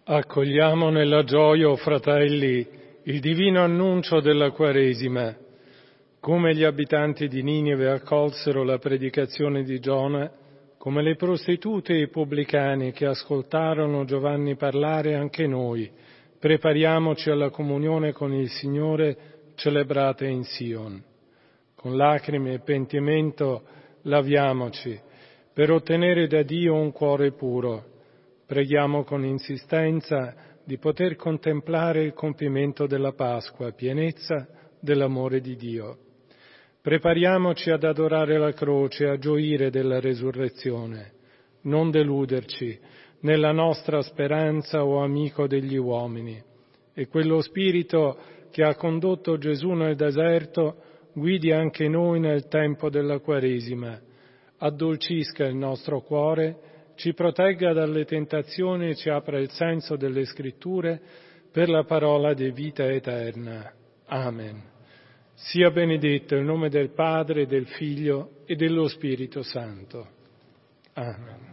Accogliamo nella gioia, o fratelli, il divino annuncio della Quaresima. Come gli abitanti di Ninive accolsero la predicazione di Giona, come le prostitute e i pubblicani che ascoltarono Giovanni parlare, anche noi prepariamoci alla comunione con il Signore celebrata in Sion. Con lacrime e pentimento laviamoci per ottenere da Dio un cuore puro. Preghiamo con insistenza di poter contemplare il compimento della Pasqua, pienezza dell'amore di Dio. Prepariamoci ad adorare la croce, a gioire della resurrezione, non deluderci nella nostra speranza, o amico degli uomini. E quello Spirito che ha condotto Gesù nel deserto guidi anche noi nel tempo della Quaresima, addolcisca il nostro cuore, ci protegga dalle tentazioni e ci apra il senso delle Scritture per la parola di vita eterna. Amen. Sia benedetto il nome del Padre, del Figlio e dello Spirito Santo. Amen.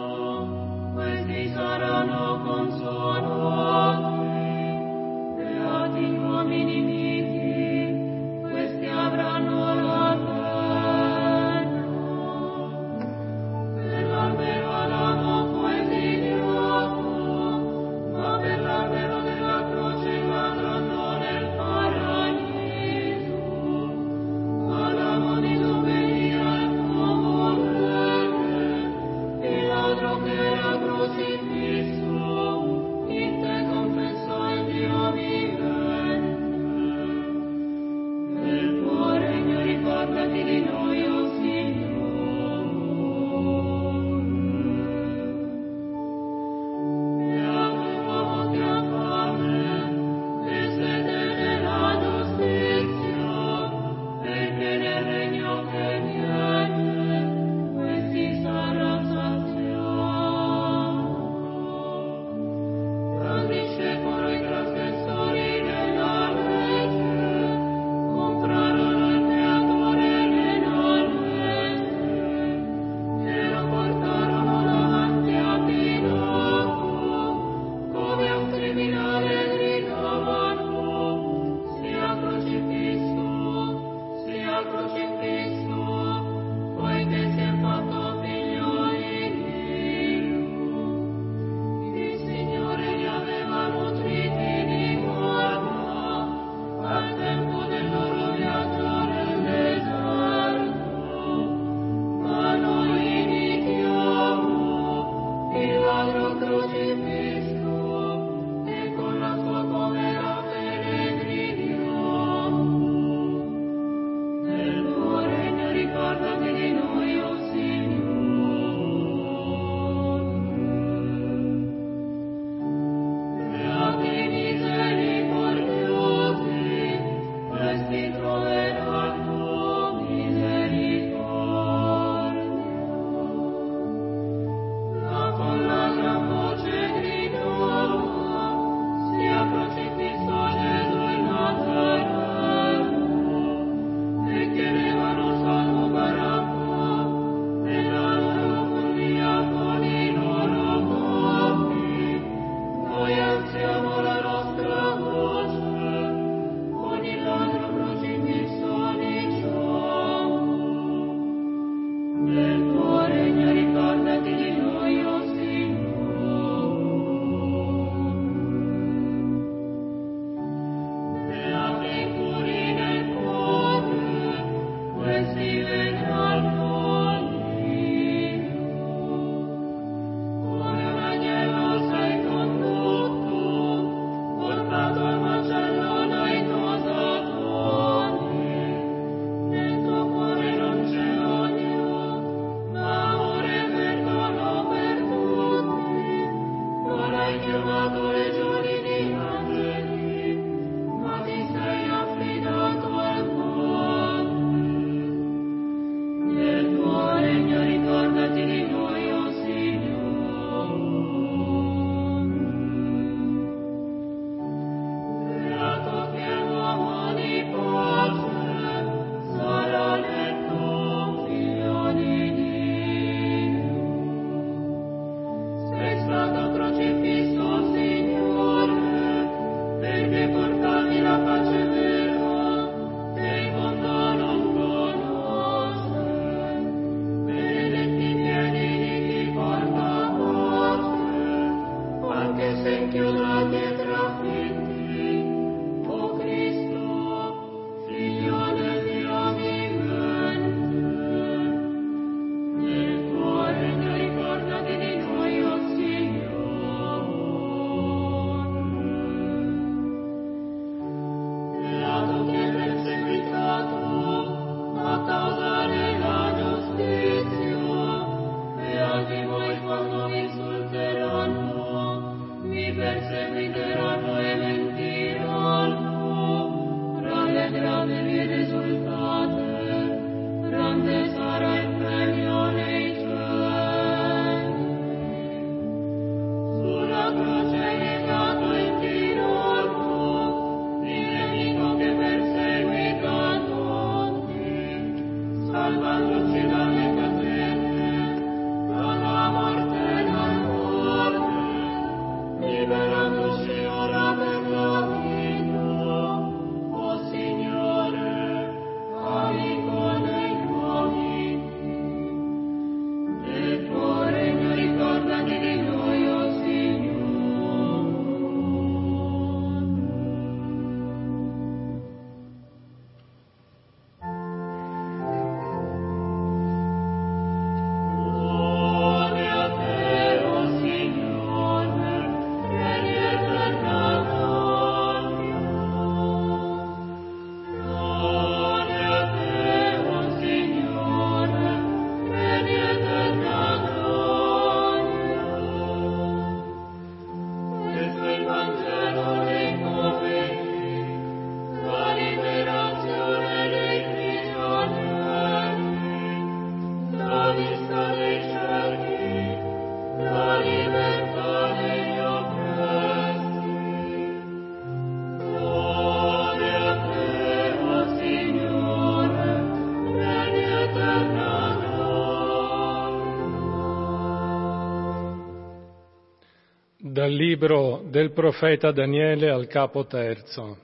Questi saranno consolati, Dal libro del profeta Daniele al capo 3.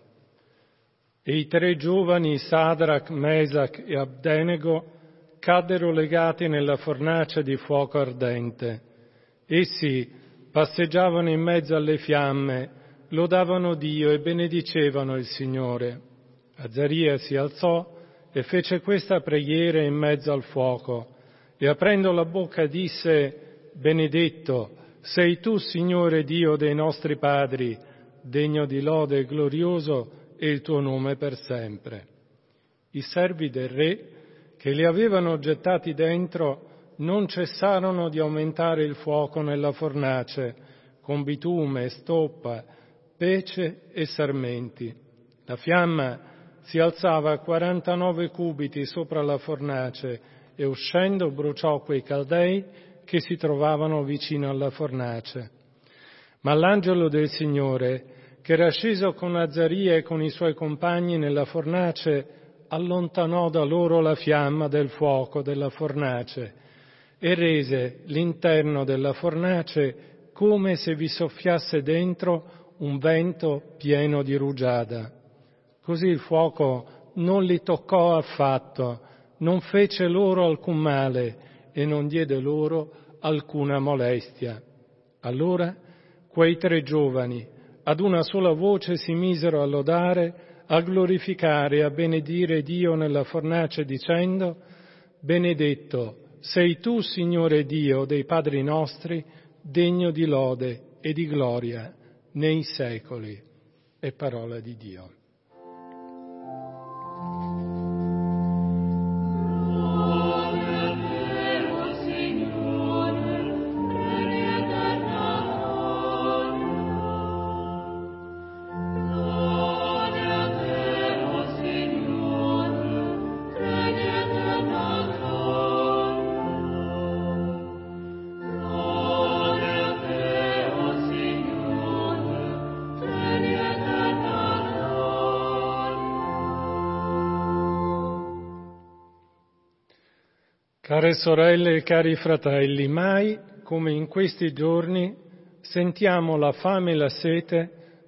E i 3 giovani, Sadrach, Mesach e Abdenego, caddero legati nella fornace di fuoco ardente. Essi passeggiavano in mezzo alle fiamme, lodavano Dio e benedicevano il Signore. Azaria si alzò e fece questa preghiera in mezzo al fuoco, e aprendo la bocca disse: Benedetto sei tu, Signore Dio dei nostri padri, degno di lode e glorioso è il tuo nome per sempre. I servi del re, che li avevano gettati dentro, non cessarono di aumentare il fuoco nella fornace, con bitume, stoppa, pece e sarmenti. La fiamma si alzava a 49 cubiti sopra la fornace e uscendo bruciò quei caldei che si trovavano vicino alla fornace. Ma l'angelo del Signore, che era sceso con Azaria e con i suoi compagni nella fornace, allontanò da loro la fiamma del fuoco della fornace e rese l'interno della fornace come se vi soffiasse dentro un vento pieno di rugiada. Così il fuoco non li toccò affatto, non fece loro alcun male e non diede loro alcuna molestia. Allora quei 3 giovani ad una sola voce si misero a lodare, a glorificare e a benedire Dio nella fornace dicendo: Benedetto sei tu, Signore Dio dei padri nostri, degno di lode e di gloria nei secoli. È parola di Dio. Care sorelle e cari fratelli, mai come in questi giorni sentiamo la fame e la sete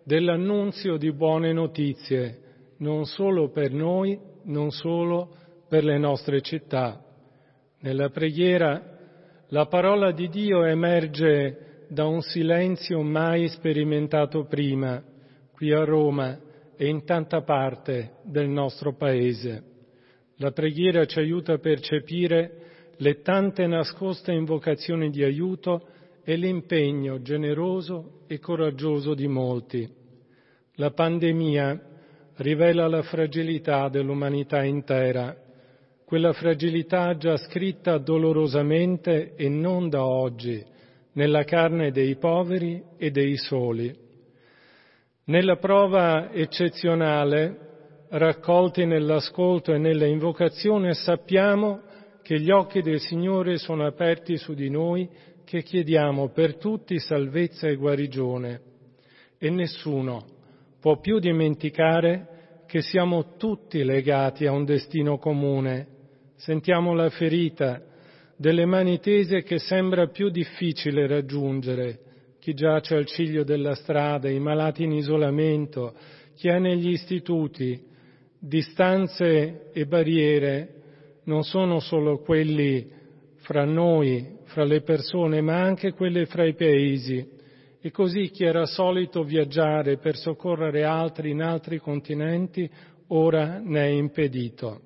dell'annunzio di buone notizie, non solo per noi, non solo per le nostre città. Nella preghiera la parola di Dio emerge da un silenzio mai sperimentato prima, qui a Roma e in tanta parte del nostro Paese. La preghiera ci aiuta a percepire le tante nascoste invocazioni di aiuto e l'impegno generoso e coraggioso di molti. La pandemia rivela la fragilità dell'umanità intera, quella fragilità già scritta dolorosamente e non da oggi, nella carne dei poveri e dei soli. Nella prova eccezionale, raccolti nell'ascolto e nella invocazione, sappiamo che gli occhi del Signore sono aperti su di noi, che chiediamo per tutti salvezza e guarigione. E nessuno può più dimenticare che siamo tutti legati a un destino comune. Sentiamo la ferita delle mani tese che sembra più difficile raggiungere, chi giace al ciglio della strada, i malati in isolamento, chi è negli istituti. Distanze e barriere non sono solo quelli fra noi, fra le persone, ma anche quelle fra i paesi. E così chi era solito viaggiare per soccorrere altri in altri continenti, ora ne è impedito.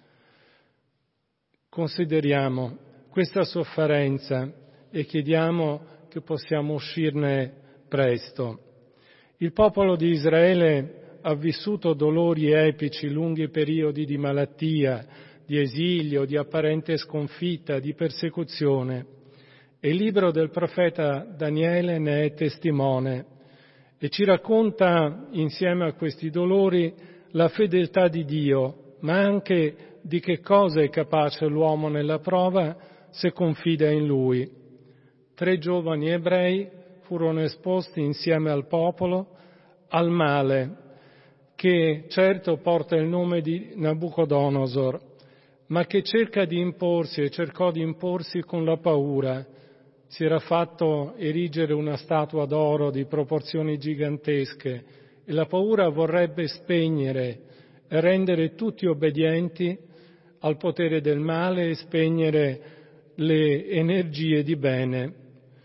Consideriamo questa sofferenza e chiediamo che possiamo uscirne presto. Il popolo di Israele ha vissuto dolori epici, lunghi periodi di malattia, di esilio, di apparente sconfitta, di persecuzione. E il libro del profeta Daniele ne è testimone e ci racconta insieme a questi dolori la fedeltà di Dio, ma anche di che cosa è capace l'uomo nella prova se confida in Lui. 3 giovani ebrei furono esposti insieme al popolo al male, che certo porta il nome di Nabucodonosor, ma che cerca di imporsi e cercò di imporsi con la paura. Si era fatto erigere una statua d'oro di proporzioni gigantesche e la paura vorrebbe spegnere e rendere tutti obbedienti al potere del male e spegnere le energie di bene.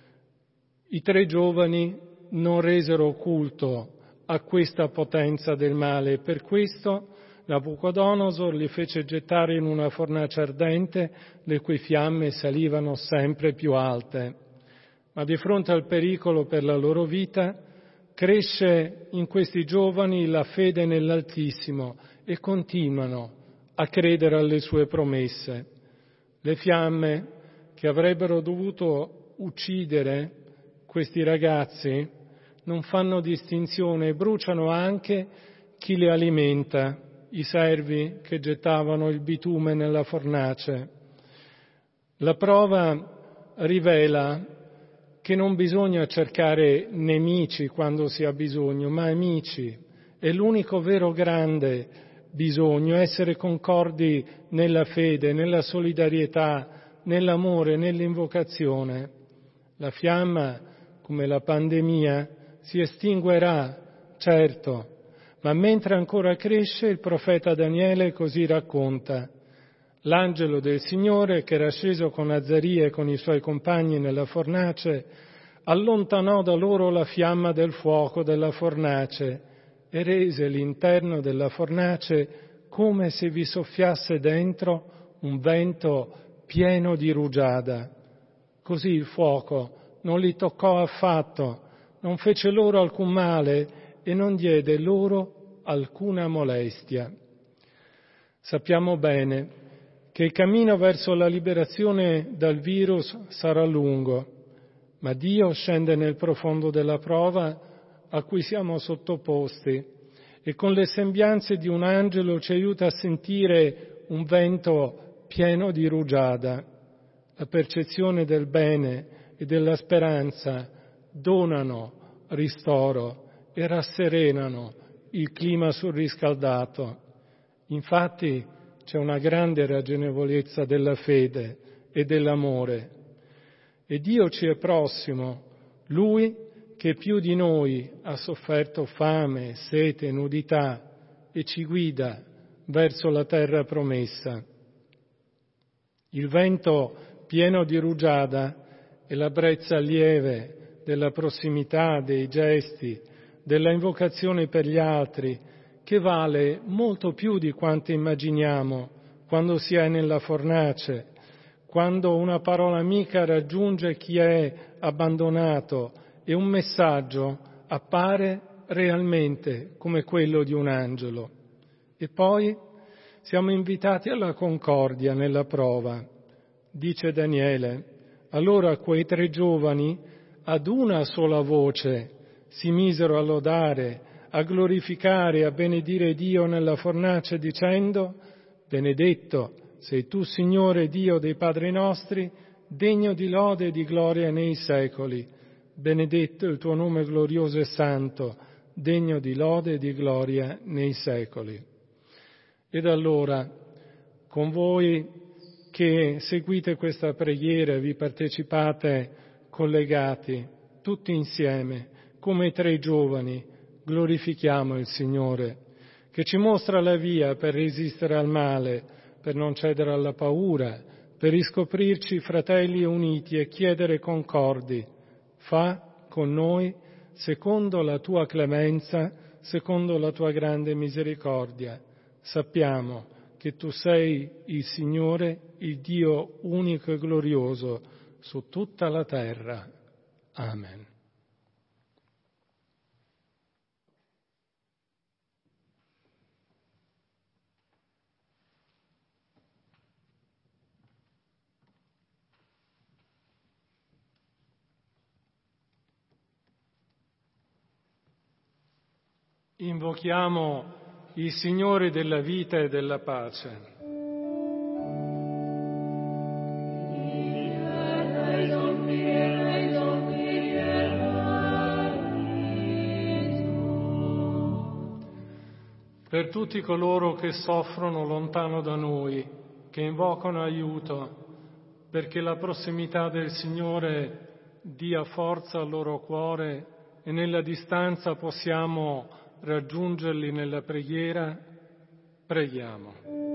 I 3 giovani non resero culto a questa potenza del male e per questo Nabucodonosor li fece gettare in una fornace ardente, le cui fiamme salivano sempre più alte. Ma di fronte al pericolo per la loro vita, cresce in questi giovani la fede nell'Altissimo e continuano a credere alle sue promesse. Le fiamme che avrebbero dovuto uccidere questi ragazzi non fanno distinzione e bruciano anche chi li alimenta, i servi che gettavano il bitume nella fornace. La prova rivela che non bisogna cercare nemici quando si ha bisogno, ma amici. È l'unico vero grande bisogno, essere concordi nella fede, nella solidarietà, nell'amore, nell'invocazione. La fiamma, come la pandemia, si estinguerà, certo, ma mentre ancora cresce il profeta Daniele così racconta: l'angelo del Signore, che era sceso con Azaria e con i suoi compagni nella fornace, allontanò da loro la fiamma del fuoco della fornace e rese l'interno della fornace come se vi soffiasse dentro un vento pieno di rugiada. Così il fuoco non li toccò affatto, non fece loro alcun male e non diede loro alcuna molestia. Sappiamo bene che il cammino verso la liberazione dal virus sarà lungo, ma Dio scende nel profondo della prova a cui siamo sottoposti e con le sembianze di un angelo ci aiuta a sentire un vento pieno di rugiada. La percezione del bene e della speranza donano ristoro e rasserenano il clima surriscaldato. Infatti c'è una grande ragionevolezza della fede e dell'amore. E Dio ci è prossimo, Lui che più di noi ha sofferto fame, sete, nudità e ci guida verso la terra promessa. Il vento pieno di rugiada e la brezza lieve della prossimità, dei gesti, della invocazione per gli altri, che vale molto più di quanto immaginiamo quando si è nella fornace, quando una parola amica raggiunge chi è abbandonato e un messaggio appare realmente come quello di un angelo. E poi siamo invitati alla concordia nella prova. Dice Daniele, allora quei 3 giovani ad una sola voce si misero a lodare, a glorificare, a benedire Dio nella fornace dicendo: benedetto sei tu, Signore Dio dei padri nostri, degno di lode e di gloria nei secoli. Benedetto il tuo nome glorioso e santo, degno di lode e di gloria nei secoli. Ed allora, con voi che seguite questa preghiera, vi partecipate collegati, tutti insieme, come i 3 giovani, glorifichiamo il Signore, che ci mostra la via per resistere al male, per non cedere alla paura, per riscoprirci fratelli uniti e chiedere concordi. Fa con noi secondo la tua clemenza, secondo la tua grande misericordia. Sappiamo che tu sei il Signore, il Dio unico e glorioso su tutta la terra. Amen. Invochiamo il Signore della vita e della pace. Per tutti coloro che soffrono lontano da noi, che invocano aiuto, perché la prossimità del Signore dia forza al loro cuore e nella distanza possiamo raggiungerli nella preghiera, preghiamo.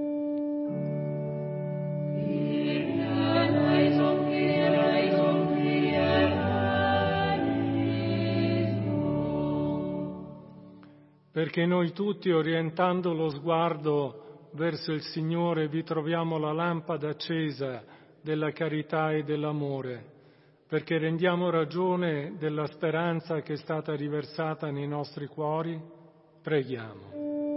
Perché noi tutti, orientando lo sguardo verso il Signore, vi troviamo la lampada accesa della carità e dell'amore, perché rendiamo ragione della speranza che è stata riversata nei nostri cuori, preghiamo.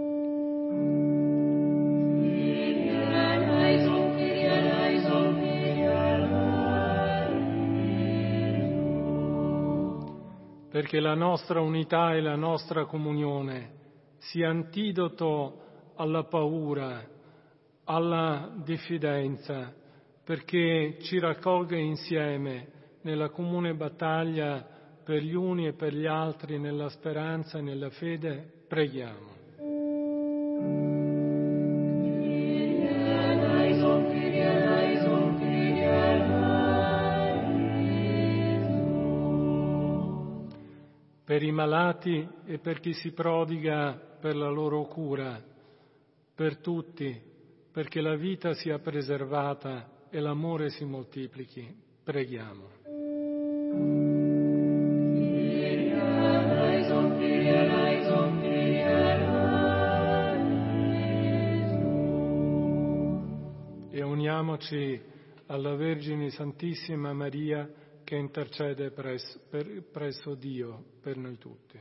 Perché la nostra unità e la nostra comunione sia antidoto alla paura, alla diffidenza, perché ci raccolga insieme nella comune battaglia per gli uni e per gli altri, nella speranza e nella fede, preghiamo. Per i malati e per chi si prodiga per la loro cura, per tutti, perché la vita sia preservata e l'amore si moltiplichi, preghiamo. E uniamoci alla Vergine Santissima Maria, che intercede presso Dio per noi tutti.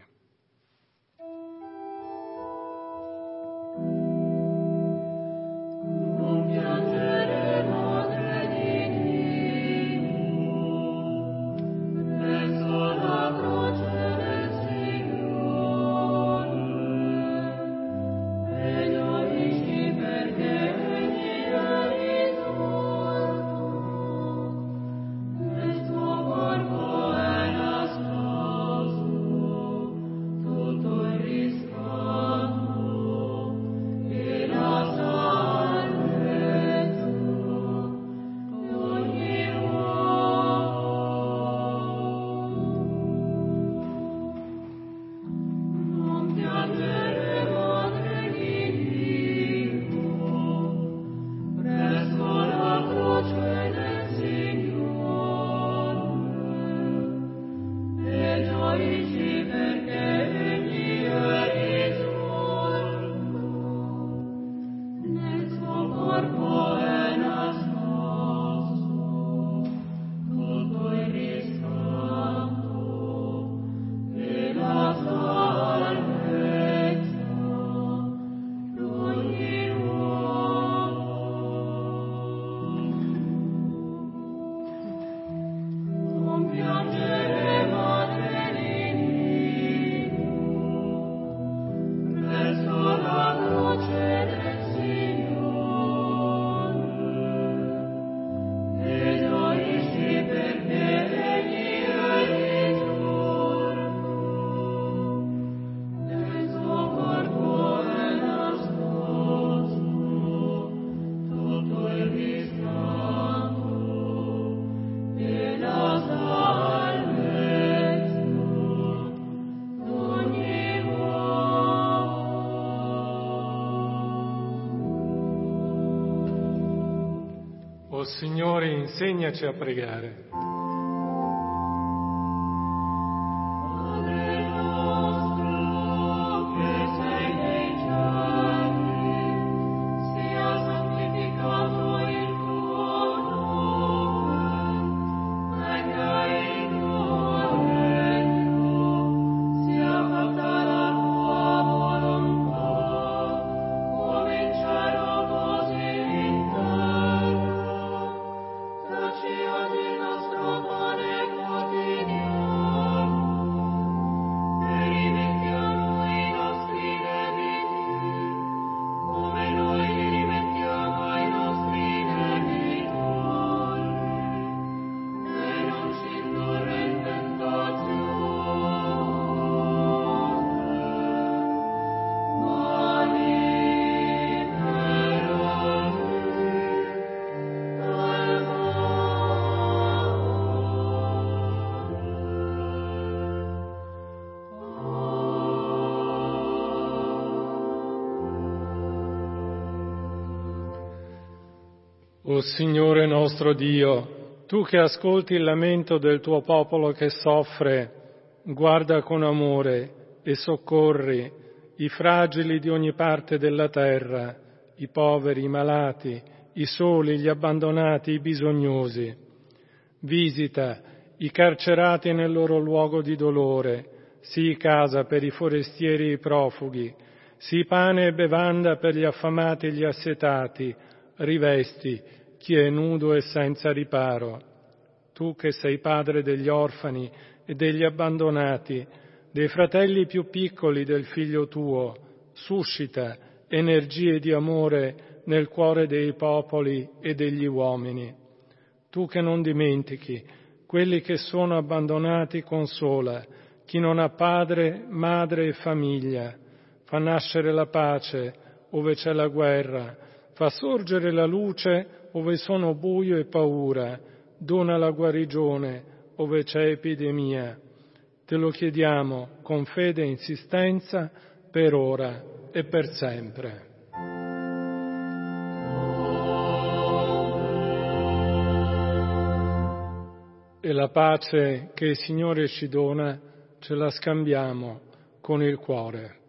O Signore, insegnaci a pregare. O Signore nostro Dio, Tu che ascolti il lamento del Tuo popolo che soffre, guarda con amore e soccorri i fragili di ogni parte della terra, i poveri, i malati, i soli, gli abbandonati, i bisognosi. Visita i carcerati nel loro luogo di dolore, sii casa per i forestieri e i profughi, sii pane e bevanda per gli affamati e gli assetati, rivesti chi è nudo e senza riparo. Tu che sei padre degli orfani e degli abbandonati, dei fratelli più piccoli del figlio tuo, suscita energie di amore nel cuore dei popoli e degli uomini. Tu che non dimentichi quelli che sono abbandonati, consola chi non ha padre, madre e famiglia. Fa nascere la pace ove c'è la guerra, fa sorgere la luce ove sono buio e paura, dona la guarigione ove c'è epidemia. Te lo chiediamo con fede e insistenza per ora e per sempre. E la pace che il Signore ci dona ce la scambiamo con il cuore.